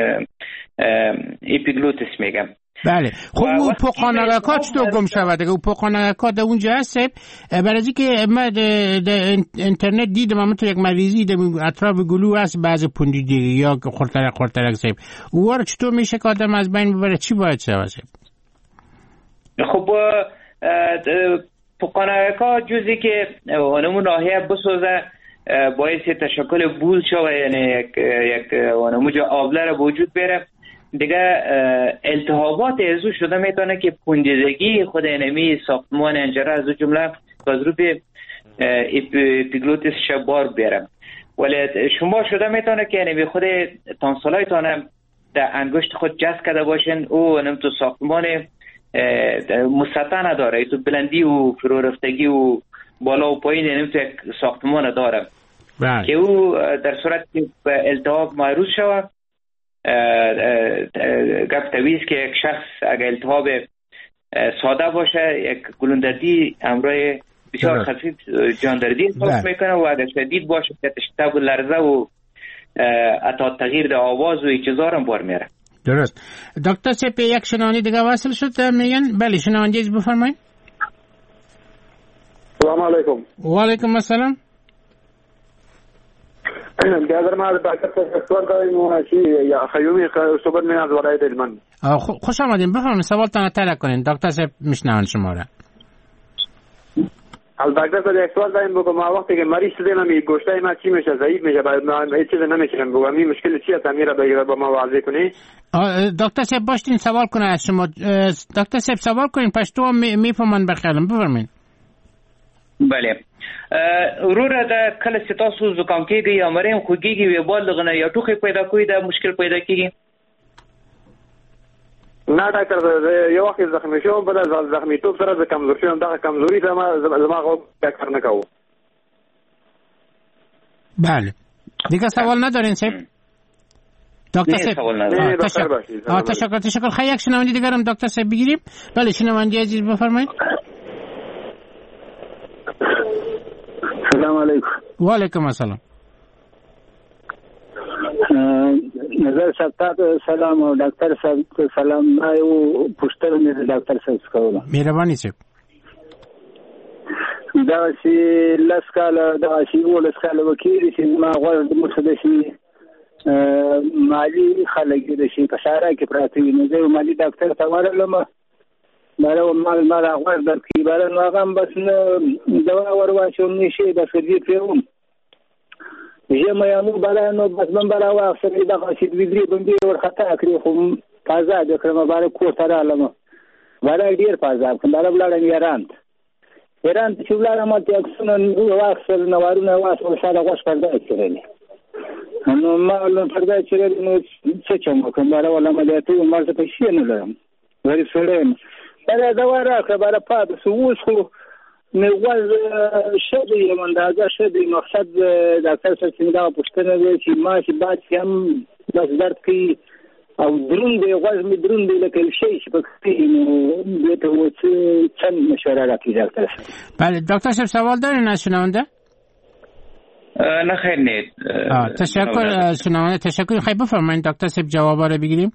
اپیگلوتس میگم. بله خب او پوقانگاکات چطور گم شود؟ او پوقانگاکات در اونجا هست برای که من در اینترنت دیدم اما تو یک مریضی در اطراف گلو هست بعض پوندیدگی یا خورترک خورترک سیب او را چطور میشه که آدم از بین ببره؟ چی باید شود؟ خب پوقانگاکات جزی که اونمون ناحیه بسوزه باعث تشکل بول شود، یعنی یک یک اونمون جا آبله را وجود بره. دیگه التهابات ازو شده میتونه که پوندیدگی خود اینمی ساختمان انجره از جمله غضروف اپیگلوتس شبار بیاره. ولی شما شده میتونه که اینمی خود تانسولایتان در انگشت خود جذب کرده باشین، او نم تو ساختمان مسطح نداره، تو بلندی و فرو رفتگی و بالا و پایین نم تو یک ساختمان داره که او در صورت که التهاب معروض شود گفت تویز که یک شخص اگر التهاب ساده باشه یک گلوندردی همراه بسیار خفیف جاندردی احساس میکنه و اگر شدید باشه که تشتاب و لرزه و حتی تغییر در آواز و چیزا هم بار میره. درست. دکتر سپی یک شنوانی دیگه وصل شد میگن بله شنوانی جیز بفرمایید. سلام علیکم. و علیکم السلام. بیادر ما دکتر سوال داریم یا خیومی صحبت می از ولایت هلمند. خوش آمدین بفرمایید سوالتان طرح کنین دکتر صاحب میشنون شما را. از دکتر صاحب یک سوال داریم بگم ما وقتی که مریض شدیم می گوشتای ما چی میشه ضعیف میشه بعد ما هیچ چیز نمیشیم بگم این مشکل چیه تعمیر بگیره با ما واضح کنی. دکتر صاحب باشین سوال کنه از شما. دکتر صاحب سوال کنین پشتو هم میفهمن بخیرم بفرمایید. بله رو را در کل ستاسو زکام کېږي یا مریم خوږیږي وی بال لغنه یا ټوخی پیدا کوي دا مشکل پیدا کېږي. نه ډاکټر یو وخت زخمی شوم بل زخمی توپ سره د کمزوري شوم دغه کمزوري زما غوږ کار نه کوي. بله دیگه سوال ندارین صاحب؟ دکتر صاحب تشکر تشکر. خیلی یک شنونده دیگر هم دکتر صاحب بگیریم. بله شنونده عزیز بفرمایید. سلام علیکم. و علیکم السلام. نظر صاحب سلام او ډاکټر صاحب سلام. ما یو پوښتنه مې د ډاکټر صاحب کوله. مهرباني صاحب. دا چې لاس کاله دا چې ولس کاله وکیل چې ما غواړم د مصدشي مالی خلک د شي په شارع کې پراته وي نو زه مالی ډاکټر ته ورغلم دا مال مال غواړم د کیبارن واغم بس دوا ورواچوم نشي د سرجي پیوم یې مې مو بلانو بس من بلا واخلې دا چې ویډیو باندې ورخته کړی خو تازه د کړم مبارک کو سره علامه ولا ډیر پازاب کنده بلړم ایران ایران چې بلړم ته اکسن واخل نوارونه واسو سره غوښ پرده کړی نو ما له پرده چې نو څه چم کوم دا ولا مې ته ما څه پېښې نه لرم ورې سره دا دا ورکه بل پاد سوس خو نو واز شدي من دا شدي مقصد ډاکټر صاحب څنګه دا پوښتنه دی چې ما چې بعد هم بس درد کوي او درون دی غوږ می درون دی لکه شي چې پکې نو دې ته و څه مشوره راکړي ډاکټر صاحب. بله دکتر صاحب سوال دارین از شنونده؟ نه خیر نه. تشکر شنونده تشکر. خیلی بفرمایید دکتر صاحب جوابا رو بگیریم.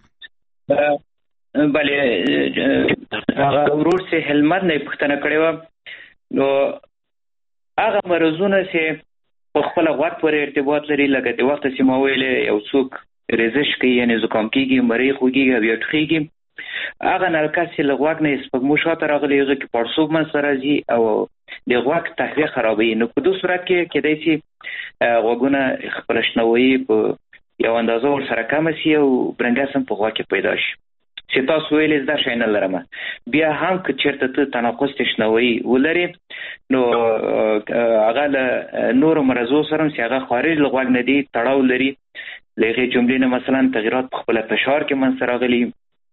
بله ورور سه هلمند نه پوښتنه کړې و نو هغه مرزونه چې په خپل غوږ پورې ارتباط لري لکه د وخت چې ما ویلې یو څوک رزش کوي یعنی زکام کیږي مریض خوږي بیا ټخیږي هغه نلکه چې له غوږ نه سپږمو شاته راغلی هغه کې پړسوب منځ راځي او د غوږ تهویه خرابوي. نو په دې صورت کې کېدای شي غوږونه خپل شنوایي په یو اندازه ور سره کم شي او برنګس هم په غوږ کې پیدا شي چې تاسو ویلې دا شي نه لرم. بیا هم که چیرته ته تناقض تشنوي ولري نو هغه له نور مرزو سره چې هغه خارج له غوږ نه دی تړاو لري لغه جملې نه مثلا تغیرات په خپل فشار کې من سره غلي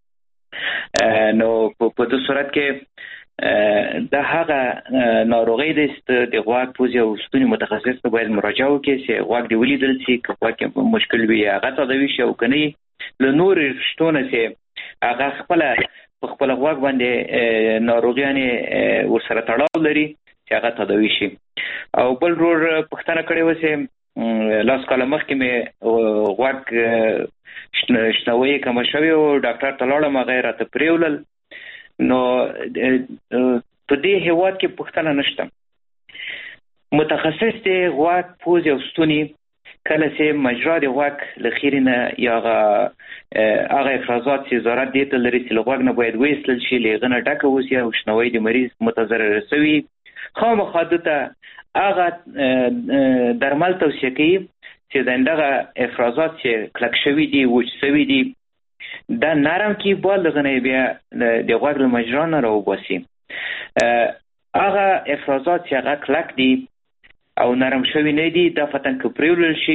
نو په دې صورت کې دا هغه ناروغي د د غوږ پوزې او ستوني متخصص ته باید مراجعه وکړي چې غوږ دی ولیدل شي که غوږ کې مشکل وي هغه تداوي شي او کني له نور شتونه چې هغه خپل په خپل غوږ باندې ناروغیانه ورسره تړاو لري چې هغه تداوي شي. او بل ورور پښتنه کړي و چې لاس کاله مخکې مې غوږ شنوایي کوم شوی او ډاکټر ته لاړم هغه راته پریولل نو په دې هیواد کې پښتنه نشته متخصص دی غوږ پوزې او ستوني کله چې مجرا د غوږ له خیرې نه یا هغه افرازات چې ضرورت دی ته لري چې له غوږ نه باید وایستل شي له هغه نه ډکه اوسي او شنوایي د مریض متضرر شوي خامخا دته هغه درمل توصیه کوي چې دغه افرازات چې کلک شوي دي وچ شوي دي دا نرم کی بالغ نه بیا د غوږ له مجرا نه راوباسي هغه افرازات چې هغه کلک دي او نرم شوی نه دي دا فتن کپریول شي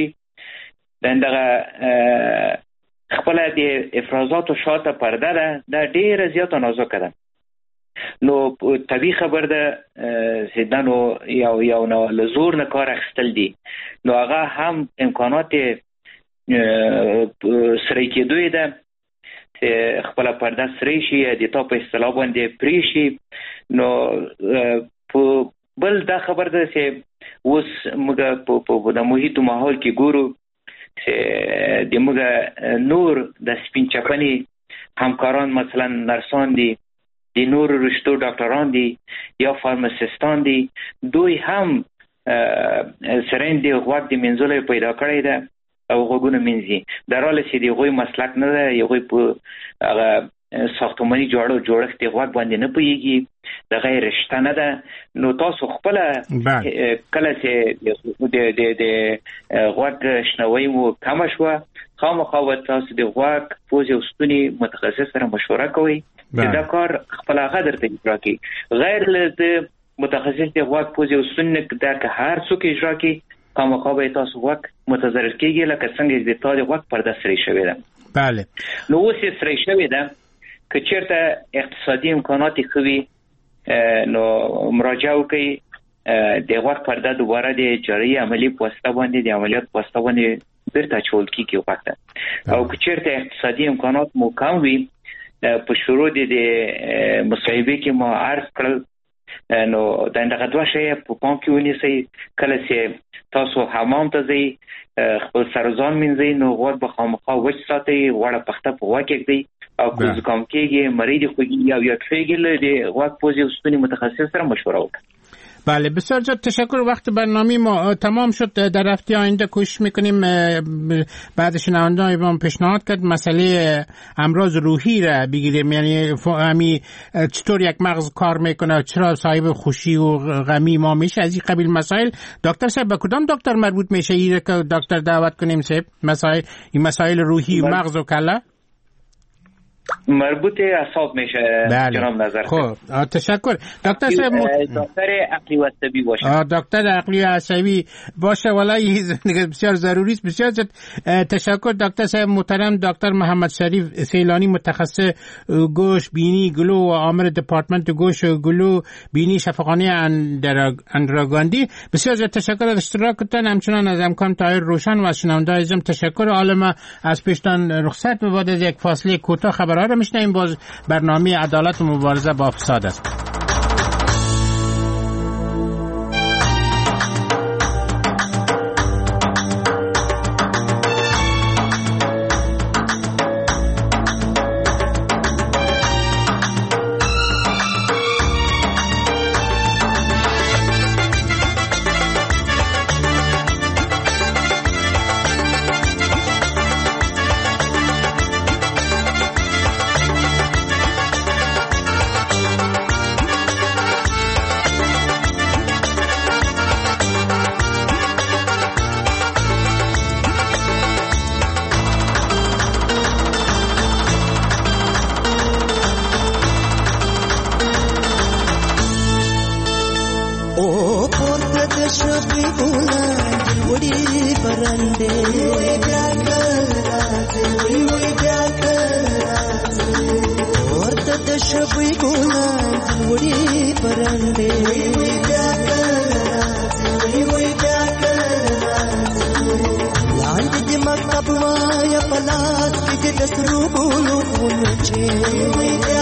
دغه خپل د افرازات او شاته پرده ده دا ډیره زیاته نازک ده نو طبي خبر ده زیدانو یو یو نو لزور نه کار اخستل دي نو هغه هم امکانات سره کېدوی ده چې خپل پرده سره شي د تا په اصطلاح باندې پری شي نو په بل دا خبر ده چې اوس موږ په د محیط او ماحول کې ګورو چې د موږ نور د سپین چپني همکاران مثلا نرسان دي د نور رشتو ډاکټران دي یا فارماسیستان دي دوی هم سرین دی غوږ د منځلې پیدا کړی ده او غوږونه منځي دراله چې دی غوي مسلک نه ده یو په هغه ساختماني جوړو جوړښت دی غوږ باندې نه پويږي د غیر رشته نه ده نو تاسو خپل کله چې د د د غوږ شنوي مو کم شو خامخا تاسو د غوږ پوزې او ستوني متخصص سره مشوره کوئ دا کار خپل غدر ته اجرا کی غیر له متخصص د غوږ پوزې او ستوني دا که هر څوک اجرا کی خامخا به تاسو غوږ متضرر کیږي لکه څنګه چې د تا د غوږ پرده سری شوی ده. بله نو اوس یې سری شوی ده که چیرته اقتصادي امکانات خوي نو مراجعه وکي د وخت پرده دوباره د جاری عملی پوسټه باندې د عملیات پوسټه باندې بیرته چول کیږي وخت او که چیرته اقتصادي امکانات مو کم وي په شروع د مصاحبه کې ما عرض کړل نو د دغه دوه شی په پام کې ونیسئ کله چې تاسو حمام ته ځئ خپل سرزان منځئ نو غوړ به خامخا وچ ساتئ غوړه پخته په غوا کېږدئ او که زکام کېږي مریض خوږي یا یا ټریګل د غوا پوزي استونی متخصص سره مشوره وکړئ. بله بسیار زیاد تشکر. وقت برنامه ما تمام شد. در هفته آینده کوشش میکنیم بعد شنوندگان ما پیشنهاد کرد مسئله امراض روحی را بگیریم، یعنی همی چطور یک مغز کار میکنه، چرا صاحب خوشی و غمی ما میشه، از این قبیل مسائل. دکتر صاحب به کدام دکتر مربوط میشه این که دکتر دعوت کنیم صاحب؟ مسائل این مسائل روحی مغز و کله مربوط اعصاب میشه. بله. جناب نظر خب تشکر. دکتر صاحب م... دکتر عقلی و عصبی باشه. دکتر عقلی و عصبی باشه والله بسیار ضروری است. بسیار تشکر دکتر صاحب محترم. دکتر محمد شریف سیلانی متخصص گوش بینی گلو و عامل دپارتمنت گوش و گلو بینی شفاخانه اندراگاندی. بسیار تشکر از اشتراکتان. همچنان از امکان طاهر روشن و از شنوندگان عزیزم تشکر. عالم از پیشتان رخصت به بعد از یک فاصله کوتاه خبر را میشنیم. باز برنامه عدالت و مبارزه با فساد است. مکتب وایا پلاس کې د سرو بولو ونچې